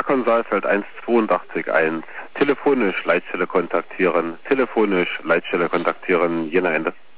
Hakon Saalfeld 1821. Telefonisch Leitstelle kontaktieren. Telefonisch Leitstelle kontaktieren. Jena Ende.